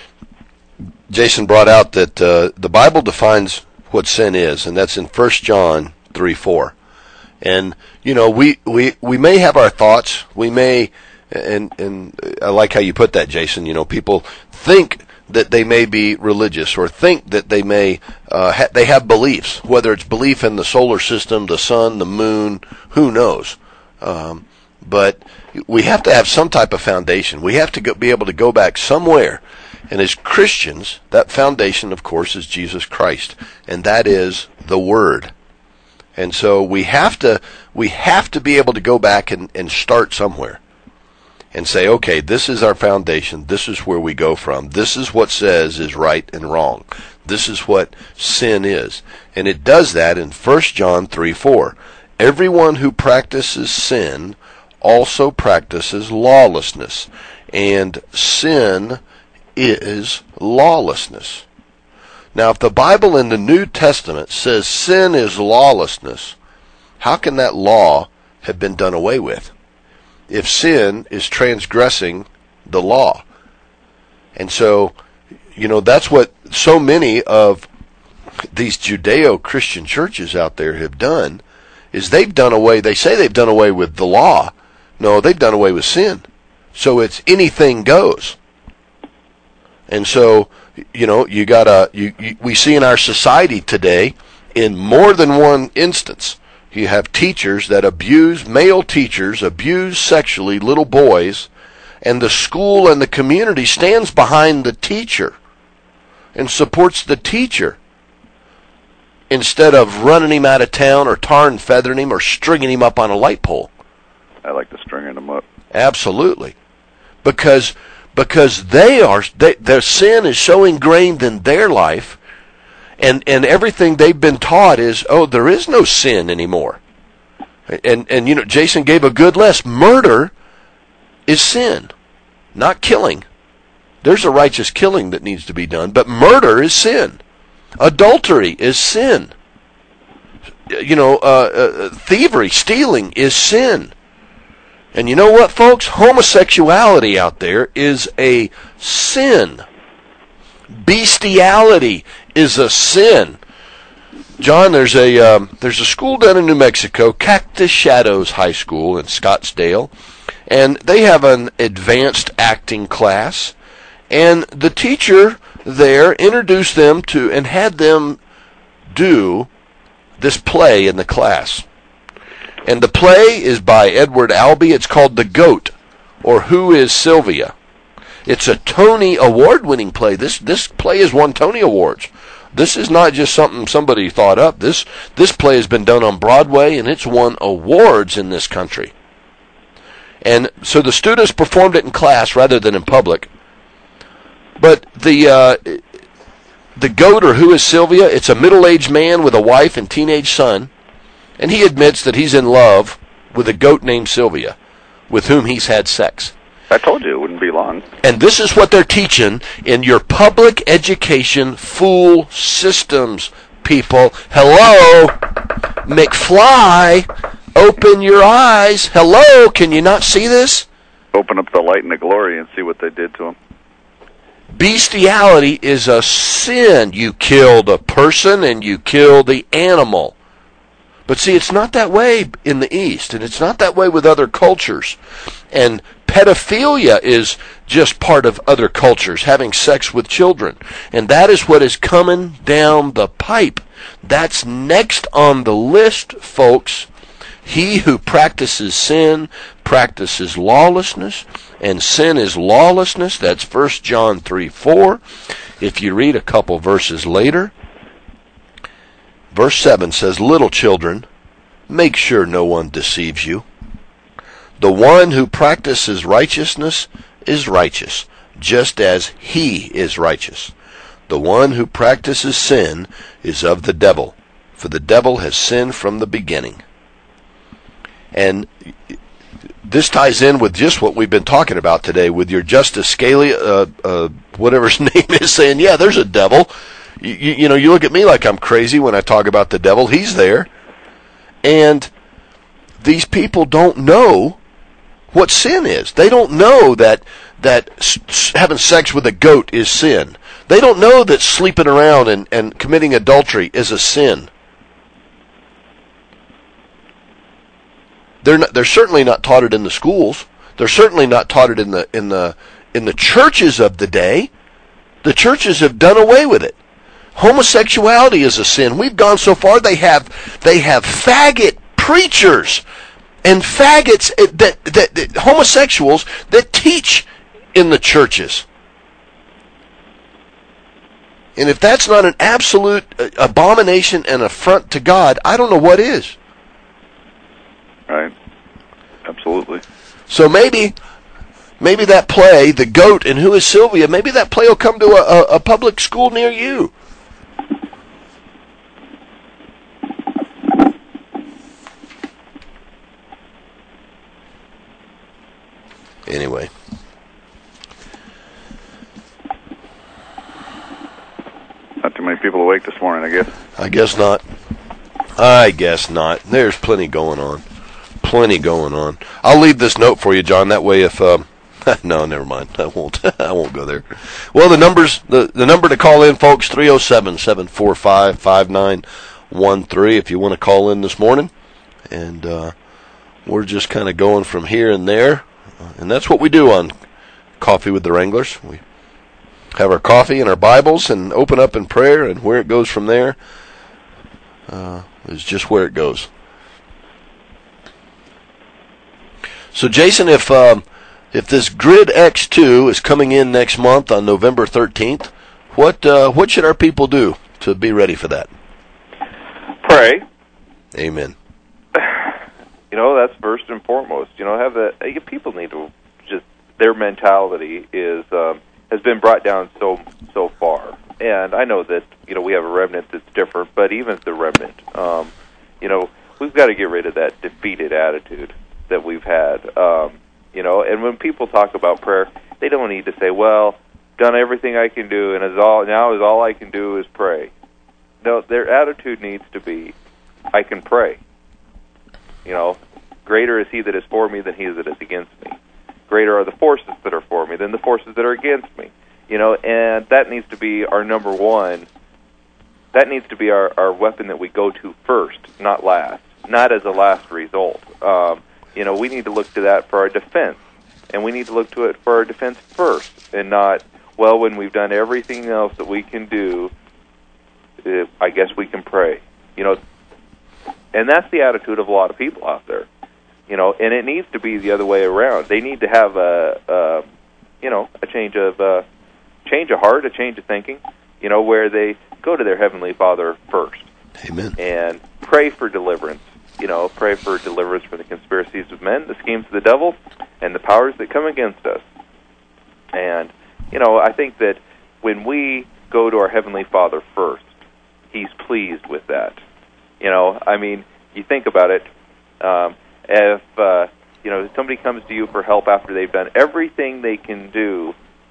Jason brought out that uh, the Bible defines what sin is, and that's in First John three four. And, you know, we, we, we may have our thoughts. We may, and, and I like how you put that, Jason. You know, people think that they may be religious or think that they may, uh, ha- they have beliefs, whether it's belief in the solar system, the sun, the moon, who knows. Um, but we have to have some type of foundation. We have to go, be able to go back somewhere. And as Christians, that foundation, of course, is Jesus Christ, and that is the Word. And so we have to we have to be able to go back and, and start somewhere and say, okay, this is our foundation. This is where we go from. This is what says is right and wrong. This is what sin is. And it does that in First John three four. Everyone who practices sin also practices lawlessness, and sin is lawlessness. Now, if the Bible in the New Testament says sin is lawlessness, how can that law have been done away with? If sin is transgressing the law. And so, you know, that's what so many of these Judeo-Christian churches out there have done, is they've done away, they say they've done away with the law. No, they've done away with sin. So it's anything goes. And so, you know, you gotta, you, you, we see in our society today, in more than one instance, you have teachers that abuse, male teachers abuse sexually little boys, and the school and the community stands behind the teacher and supports the teacher instead of running him out of town or tar and feathering him or stringing him up on a light pole. I like the stringing them up. Absolutely. Because Because they are, they, their sin is so ingrained in their life, and, and everything they've been taught is, oh, there is no sin anymore. And, and, you know, Jason gave a good list. Murder is sin, not killing. There's a righteous killing that needs to be done, but murder is sin. Adultery is sin. You know, uh, uh, thievery, stealing is sin. And you know what, folks? Homosexuality out there is a sin. Bestiality is a sin. John, there's a um, there's a school down in New Mexico, Cactus Shadows High School in Scottsdale, and they have an advanced acting class. And the teacher there introduced them to and had them do this play in the class. And the play is by Edward Albee. It's called The Goat, or Who is Sylvia? It's a Tony Award-winning play. This this play has won Tony Awards. This is not just something somebody thought up. This this play has been done on Broadway, and it's won awards in this country. And so the students performed it in class rather than in public. But the uh, the Goat, or Who is Sylvia? It's a middle-aged man with a wife and teenage son. And he admits that he's in love with a goat named Sylvia, with whom he's had sex. I told you it wouldn't be long. And this is what they're teaching in your public education fool systems, people. Hello, McFly, open your eyes. Hello, can you not see this? Open up the light and the glory and see what they did to him. Bestiality is a sin. You kill the person and you kill the animal. But see, it's not that way in the East, and it's not that way with other cultures. And pedophilia is just part of other cultures, having sex with children. And that is what is coming down the pipe. That's next on the list, folks. He who practices sin practices lawlessness, and sin is lawlessness. That's First John three four. If you read a couple verses later, verse seven says, "Little children, make sure no one deceives you. The one who practices righteousness is righteous, just as he is righteous. The one who practices sin is of the devil, for the devil has sinned from the beginning. And this ties in with just what we've been talking about today with your Justice Scalia, uh, uh, whatever his name is, saying, yeah, there's a devil. You, you, you know, you look at me like I'm crazy when I talk about the devil. He's there. And these people don't know what sin is. They don't know that that s- having sex with a goat is sin. They don't know that sleeping around and, and committing adultery is a sin. They're not, they're certainly not taught it in the schools. They're certainly not taught it in the in the in the churches of the day. The churches have done away with it. Homosexuality is a sin. We've gone so far they have they have faggot preachers and faggots that, that, that homosexuals that teach in the churches. And if that's not an absolute abomination and affront to God, I don't know what is. Right. Absolutely. So maybe maybe that play, The Goat and Who is Sylvia, maybe that play will come to a, a, a public school near you. Anyway. Not too many people awake this morning, I guess. I guess not. I guess not. There's plenty going on. Plenty going on. I'll leave this note for you, John. That way, if um, no, never mind. I won't. I won't go there. Well, the numbers, the the number to call in, folks, three oh seven, seven four five, five nine one three. If you want to call in this morning, and uh, we're just kind of going from here and there, and that's what we do on Coffee with the Wranglers. We have our coffee and our Bibles, and open up in prayer, and where it goes from there uh, is just where it goes. So, Jason, if um, if this Grid X two is coming in next month on November thirteenth, what uh, what should our people do to be ready for that? Pray. Amen. You know, that's first and foremost. You know, have the people need to just, their mentality is um, has been brought down so so far. And I know that, you know, we have a remnant that's different, but even the remnant, um, you know, we've got to get rid of that defeated attitude that we've had. Um, you know, and when people talk about prayer, they don't need to say, well, done everything I can do, and is all now is all I can do is pray. No, their attitude needs to be, I can pray. You know, greater is he that is for me than he that is against me. Greater are the forces that are for me than the forces that are against me. You know, and that needs to be our number one. That needs to be our, our weapon that we go to first, not last, not as a last result. Um, you know, we need to look to that for our defense, and we need to look to it for our defense first, and not, well, when we've done everything else that we can do, uh, I guess we can pray. You know, and that's the attitude of a lot of people out there. You know, and it needs to be the other way around. They need to have a, a you know, a change of uh, change of heart, a change of thinking. You know, where they go to their Heavenly Father first. Amen. And pray for deliverance. You know, pray for deliverance from the conspiracies of men, the schemes of the devil, and the powers that come against us. And, you know, I think that when we go to our Heavenly Father first, He's pleased with that. You know, I mean, you think about it. Um, if, uh, you know, somebody comes to you for help after they've done everything they can do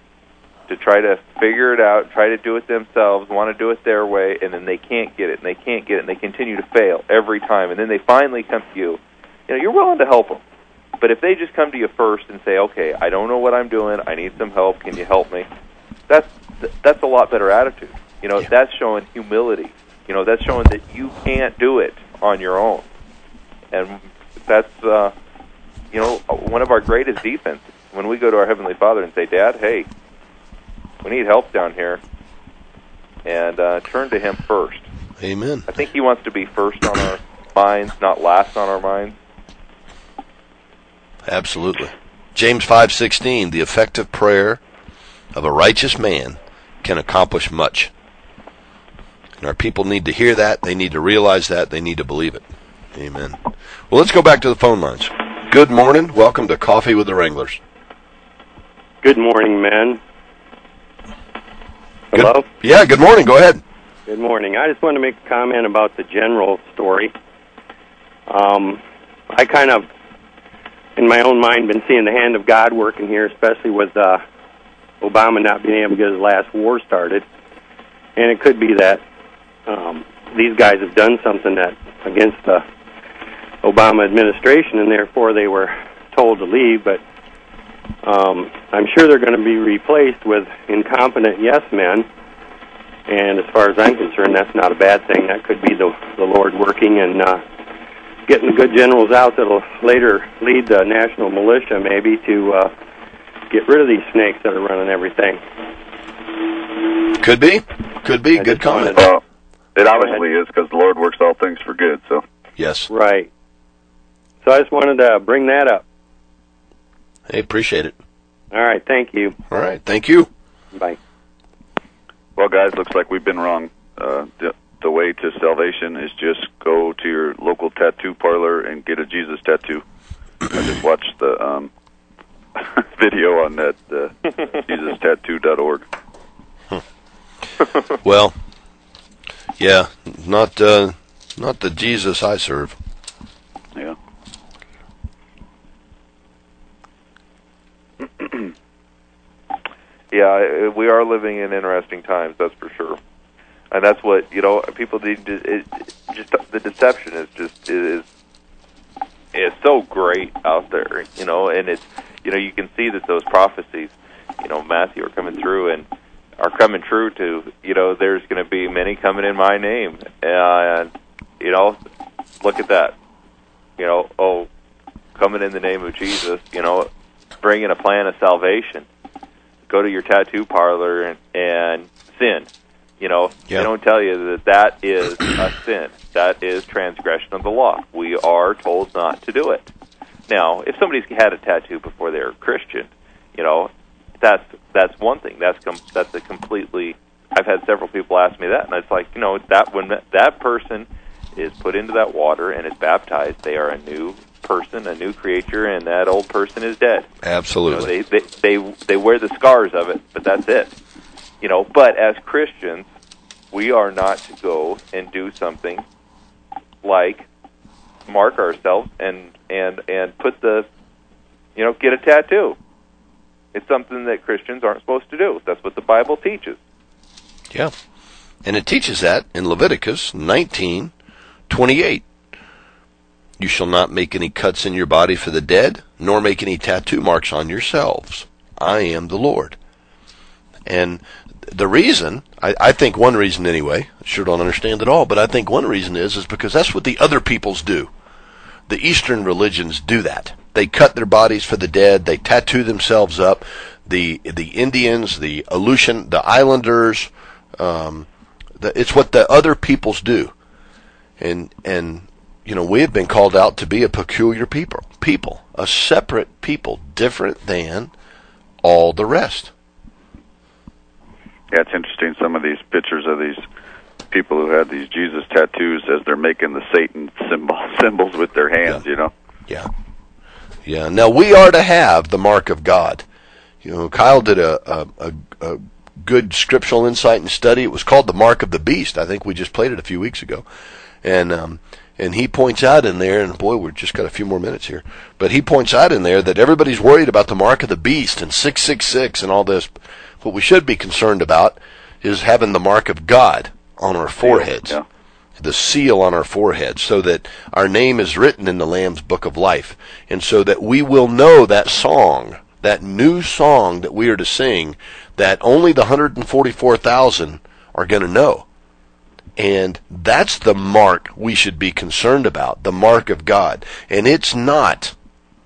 to try to figure it out, try to do it themselves, want to do it their way, and then they can't get it, and they can't get it, and they continue to fail every time, and then they finally come to you, you know, you're willing to help them. But if they just come to you first and say, okay, I don't know what I'm doing, I need some help, can you help me? That's that's a lot better attitude. You know, yeah. That's showing humility. You know, that's showing that you can't do it on your own. And that's, uh, you know, one of our greatest defenses. When we go to our Heavenly Father and say, Dad, hey, we need help down here, and uh, turn to Him first. Amen. I think He wants to be first on our minds, not last on our minds. Absolutely. James five sixteen, the effective prayer of a righteous man can accomplish much. And our people need to hear that. They need to realize that. They need to believe it. Amen. Well, let's go back to the phone lines. Good morning. Welcome to Coffee with the Wranglers. Good morning, men. Good. Hello? Yeah, good morning. Go ahead. Good morning. I just want to make a comment about the general story. Um, I kind of, in my own mind, been seeing the hand of God working here, especially with uh, Obama not being able to get his last war started. And it could be that um, these guys have done something that against the Obama administration, and therefore they were told to leave. But um, I'm sure they're going to be replaced with incompetent yes men. And as far as I'm concerned, that's not a bad thing. That could be the, the Lord working and uh, getting the good generals out that'll later lead the national militia, maybe, to uh, get rid of these snakes that are running everything. Could be. Could be. I Good just wanted comment. to- Well, it obviously is because the Lord works all things for good. So Yes. Right. So I just wanted to bring that up. Hey, appreciate it. All right, thank you. All right. Thank you. Bye. well, guys, looks like we've been wrong. Uh, the, the way to salvation is just go to your local tattoo parlor and get a Jesus tattoo. I just watched the um, video on that uh, Jesus tattoo dot org. Well, yeah, not uh, not the Jesus I serve. Yeah. Yeah, we are living in interesting times, that's for sure. And that's what, you know, people need to, it, just the deception is just, is, is so great out there, you know, and it's, you know, you can see that those prophecies, you know, Matthew, are coming through and are coming true to, you know, there's going to be many coming in my name. And, you know, look at that. You know, oh, coming in the name of Jesus, you know, bringing a plan of salvation. Go to your tattoo parlor and, and sin. You know, Yeah. they don't tell you that that is a sin. That is transgression of the law. We are told not to do it. Now, if somebody's had a tattoo before they're a Christian, you know, that's that's one thing. That's com- that's a completely. I've had several people ask me that, and it's like, you know, that when that person is put into that water and is baptized, they are a new person, a new creature, and that old person is dead. Absolutely. You know, they, they they they wear the scars of it, but that's it. You know, but as Christians, we are not to go and do something like mark ourselves and and and put the, you know, get a tattoo. It's something that Christians aren't supposed to do. That's what the Bible teaches. Yeah. And it teaches that in Leviticus nineteen twenty-eight. You shall not make any cuts in your body for the dead, nor make any tattoo marks on yourselves. I am the Lord. And the reason, I, I think one reason anyway, I sure don't understand it all, but I think one reason is, is because that's what the other peoples do. The Eastern religions do that. They cut their bodies for the dead, they tattoo themselves up. The the Indians, the Aleutian, the Islanders, um, the, it's what the other peoples do. And, and, you know, we have been called out to be a peculiar people, people, a separate people, different than all the rest. Yeah, it's interesting. Some of these pictures of these people who had these Jesus tattoos as they're making the Satan symbol symbols with their hands. Yeah. You know. Yeah. Yeah. Now, we are to have the mark of God. You know, Kyle did a, a, a, a good scriptural insight and study. It was called The Mark of the Beast. I think we just played it a few weeks ago. And, um, and he points out in there, and boy, we've just got a few more minutes here, but he points out in there that everybody's worried about the mark of the beast and six six six and all this. What we should be concerned about is having the mark of God on our foreheads. Yeah. The seal on our foreheads, so that our name is written in the Lamb's Book of Life, and so that we will know that song, that new song that we are to sing, that only the one hundred forty-four thousand are going to know. And that's the mark we should be concerned about, the mark of God. And it's not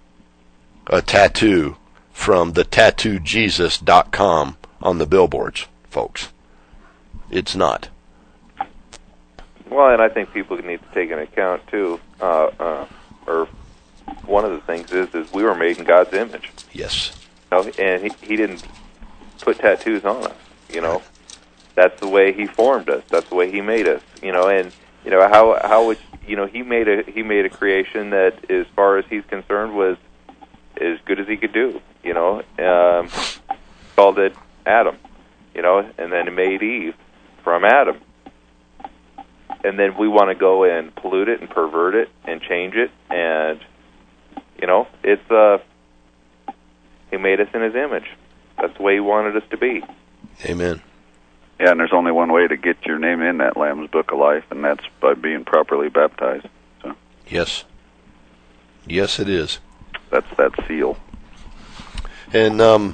a tattoo from the tattoo jesus dot com on the billboards, folks. It's not. Well, and I think people need to take into account too, uh, uh, or one of the things is, is we were made in God's image. Yes. You know, and he, he didn't put tattoos on us, you know. That's the way he formed us. That's the way he made us, you know. And you know, how how would you know he made a he made a creation that, as far as he's concerned, was as good as he could do. You know, um, called it Adam. You know, and then he made Eve from Adam. And then we want to go and pollute it and pervert it and change it, and you know, it's uh, he made us in his image. That's the way he wanted us to be. Amen. Yeah, and there's only one way to get your name in that Lamb's Book of Life, and that's by being properly baptized. So Yes. Yes, it is. that's that seal. And um,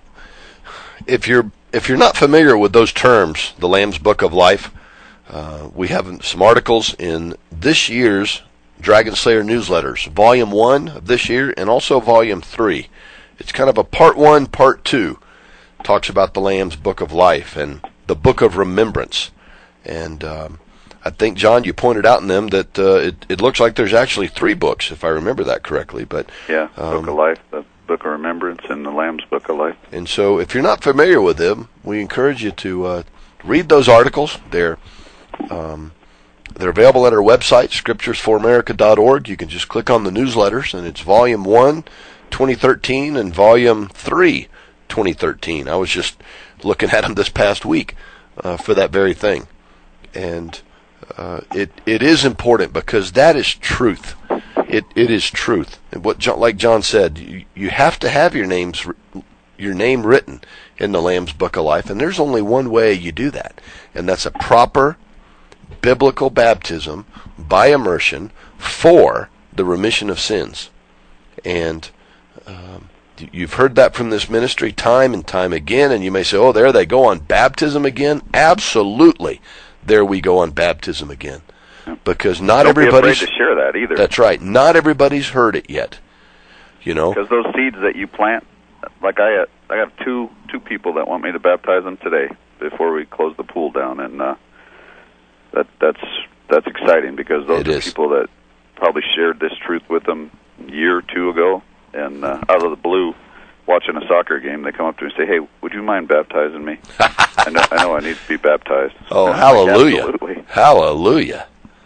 if you're if you're not familiar with those terms, the Lamb's Book of Life, uh, we have some articles in this year's Dragon Slayer newsletters, Volume One of this year, and also Volume Three. It's kind of a Part One, Part Two. Talks about the Lamb's Book of Life and the Book of Remembrance. And um, I think, John, you pointed out in them that uh, it, it looks like there's actually three books, if I remember that correctly. But Yeah, um, Book of Life, the Book of Remembrance, and the Lamb's Book of Life. And so if you're not familiar with them, we encourage you to uh, read those articles. They're um, they're available at our website, scriptures for america dot org. You can just click on the newsletters, and it's Volume one, twenty thirteen, and Volume three, twenty thirteen. I was just looking at them this past week uh, for that very thing. And uh, it it is important because that is truth. It it is truth. And what John, like John said, you, you have to have your names your name written in the Lamb's Book of Life, and there's only one way you do that, and that's a proper biblical baptism by immersion for the remission of sins. And um, you've heard that from this ministry time and time again, and you may say, oh, there they go on baptism again. Absolutely, there we go on baptism again. Because not Don't everybody's... be afraid to share that either. That's right. Not everybody's heard it yet. You know? Because those seeds that you plant, like I, I have two two people that want me to baptize them today before we close the pool down, and uh, that that's that's exciting because those It are is. people that probably shared this truth with them a year or two ago, and uh, out of the blue, watching a soccer game, they come up to me and say, "Hey, would you mind baptizing me? I know I know I need to be baptized." Oh, And I'm like, hallelujah. absolutely. Hallelujah.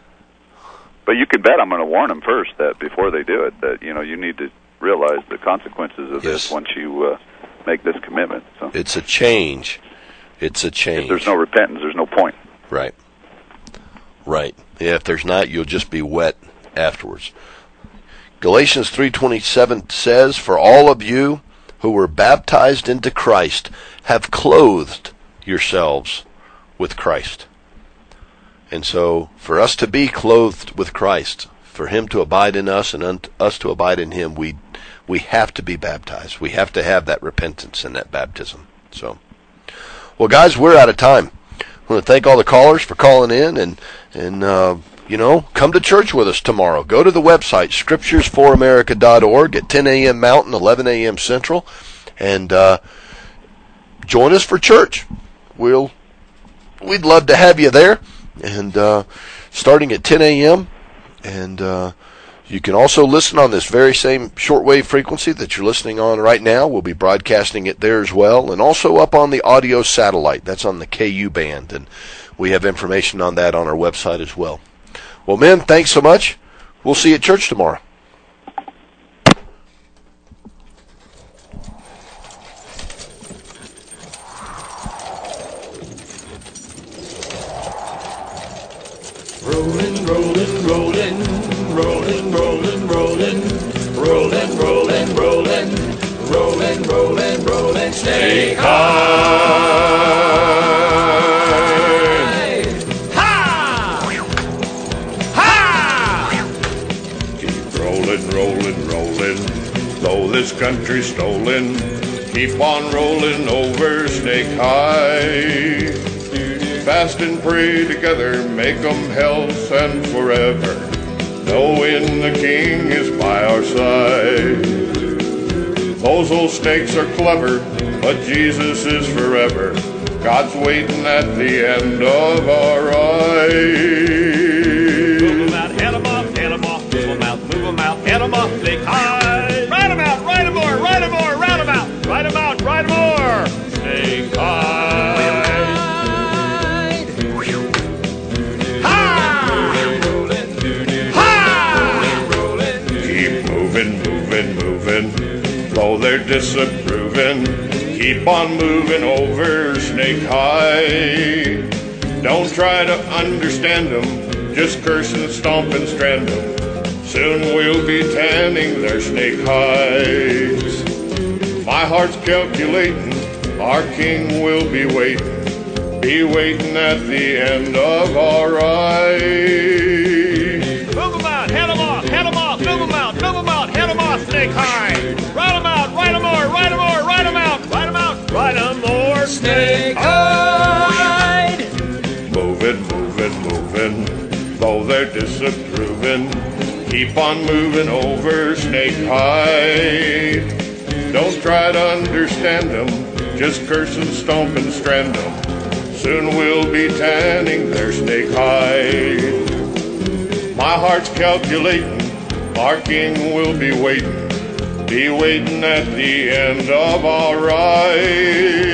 But you can bet I'm going to warn them first that before they do it, that you know you need to realize the consequences of Yes. this once you uh, make this commitment. So It's a change. It's a if change. there's no repentance, there's no point. Right. Right. Yeah, if there's not, you'll just be wet afterwards. Galatians three twenty-seven says, "For all of you who were baptized into Christ have clothed yourselves with Christ." And so, for us to be clothed with Christ, for Him to abide in us and un- us to abide in Him, we we have to be baptized. We have to have that repentance and that baptism. So, well, guys, we're out of time. I want to thank all the callers for calling in, and and uh, you know, come to church with us tomorrow. Go to the website, scriptures for america dot org at ten a.m. Mountain, eleven a.m. Central, and uh, join us for church. We'll we'd love to have you there. And uh, starting at ten a.m. And uh, you can also listen on this very same shortwave frequency that you're listening on right now. We'll be broadcasting it there as well. And also up on the audio satellite. That's on the K U band. And we have information on that on our website as well. Well, men, thanks so much. We'll see you at church tomorrow. Rolling, rolling, rolling, rolling, rolling, rolling, rolling, rolling, rolling, rolling, rolling, rolling, stay high. Ha! Ha! Keep rolling, rolling, rolling, though this country's stolen. Keep on rolling over Snake High. Fast and pray together, make 'em health and forever, knowing the King is by our side. Those old snakes are clever, but Jesus is forever. God's waiting at the end of our ride. Move 'em out, head 'em off, head 'em off, move 'em out, move 'em out, head 'em off, Snake High. Ride 'em out, ride 'em more, ride 'em more, round 'em out, ride 'em out, ride 'em more, Snake High. Ha! they're disapproving, keep on moving over Snake High. Don't try to understand them, just curse and stomp and strand them. Soon we'll be tanning their snake hides. My heart's calculating, our king will be waiting, be waiting at the end of our ride. Move 'em out, head 'em off, head 'em off, move 'em out, move 'em out, head 'em off, Snake High. Ride 'em out, ride 'em more, ride 'em more, ride 'em out, ride 'em out, ride 'em more, Snake High. Moving, moving, moving, though they're disapproving, keep on moving over Snake High. Don't try to understand them, just curse and stomp and strand them. Soon we'll be tanning their snake hide. My heart's calculating, our king will be waiting, be waiting at the end of our ride.